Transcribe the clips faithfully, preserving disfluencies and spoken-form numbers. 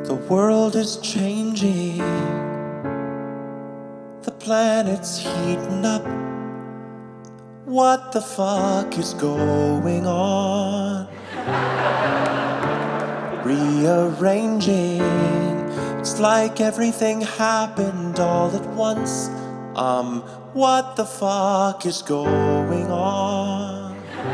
The world is changing, the planet's heating up. What the fuck is going on? Rearranging, it's like everything happened all at once. Um, what the fuck is going on?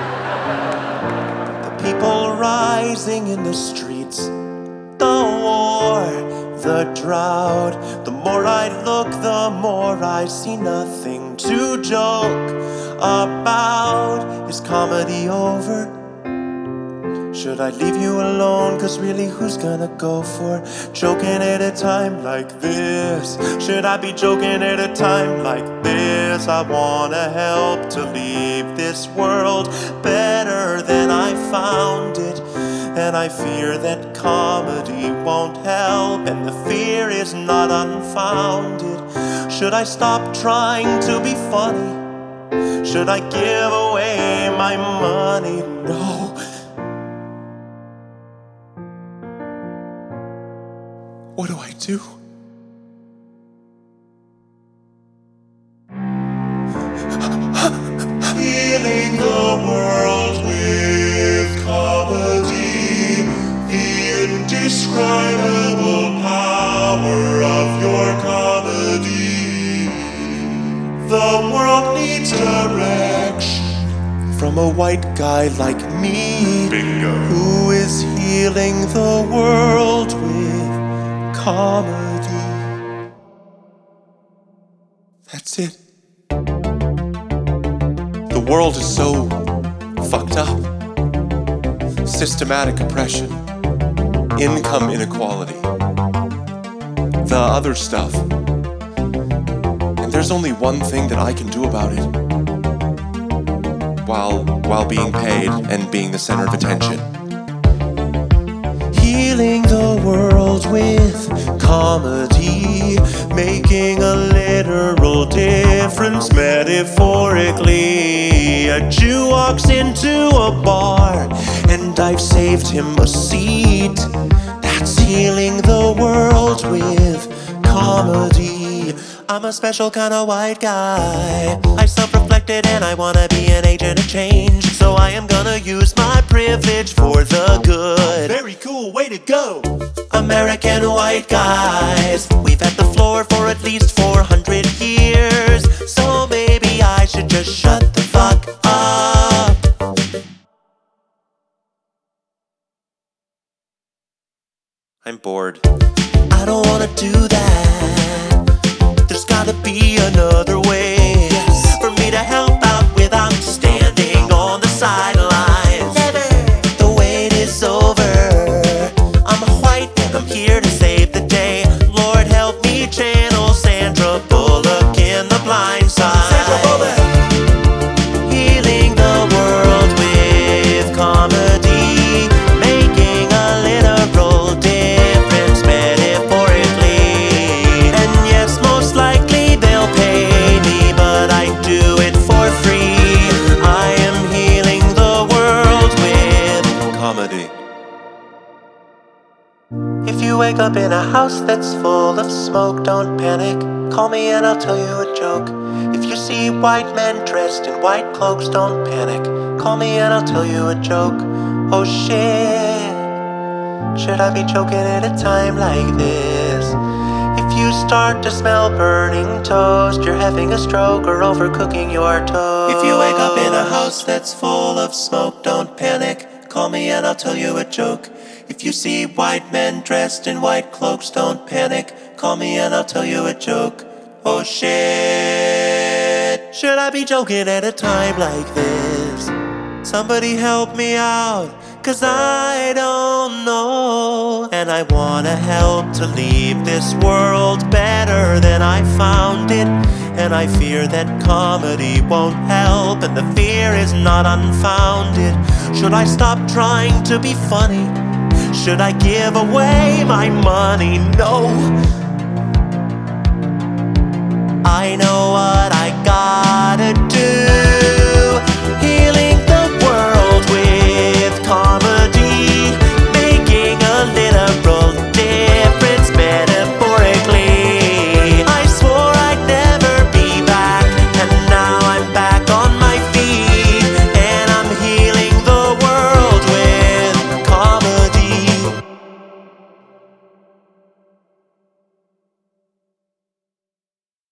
The people rising in the streets, the war, the drought. The more I look, the more I see nothing to joke about. Is comedy over? Should I leave you alone? Cause really, who's gonna go for joking at a time like this? Should I be joking at a time like this? I wanna help to leave this world better than I found it. And I fear that comedy won't help, and the fear is not unfounded. Should I stop trying to be funny? Should I give away my money? No. What do I do? Healing the world with comedy, the indescribable power of your comedy. The world needs direction from a white guy like me. Bingo. Who is healing the world with comedy. That's it. The world is so fucked up. Systematic oppression, income inequality, the other stuff. And there's only one thing that I can do about it, while while being paid and being the center of attention. Healing the world with comedy, making a literal difference metaphorically. A Jew walks into a bar and I've saved him a seat. That's healing the world with comedy. I'm a special kind of white guy. I self-reflected and I wanna be an agent of change. So I am gonna use my privilege for the good. Very cool, way to go! American white guys, we've had the floor for at least four hundred years. So maybe I should just shut the fuck up. I'm bored. I don't wanna do that. There's gotta be another way for me to help out without standing on the sidelines. The wait is over. I'm white and I'm here to save the day. Lord help me channel Sandra Bullock in The Blind Side. Healing the world with comedy, making a literal difference metaphorically. And yes, most likely they'll pay me, but I do it for free. I am healing the world with comedy. If you wake up in a house that's full of smoke, don't panic. Call me and I'll tell you a joke. If you see white men dressed in white cloaks, don't panic. Call me and I'll tell you a joke. Oh shit, should I be joking at a time like this? If you start to smell burning toast, you're having a stroke or overcooking your toast. If you wake up in a house that's full of smoke, don't panic. Call me and I'll tell you a joke. If you see white men dressed in white cloaks, don't panic. Call me and I'll tell you a joke. Oh shit, should I be joking at a time like this? Somebody help me out, cause I don't know. And I wanna help to leave this world better than I found it. And I fear that comedy won't help, and the fear is not unfounded. Should I stop trying to be funny? Should I give away my money? No. I know what I gotta do.